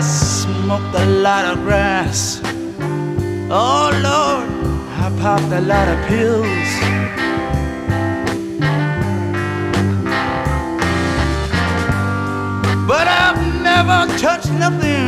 smoked a lot of grass. Oh Lord, I popped a lot of pills. But I've never touched nothing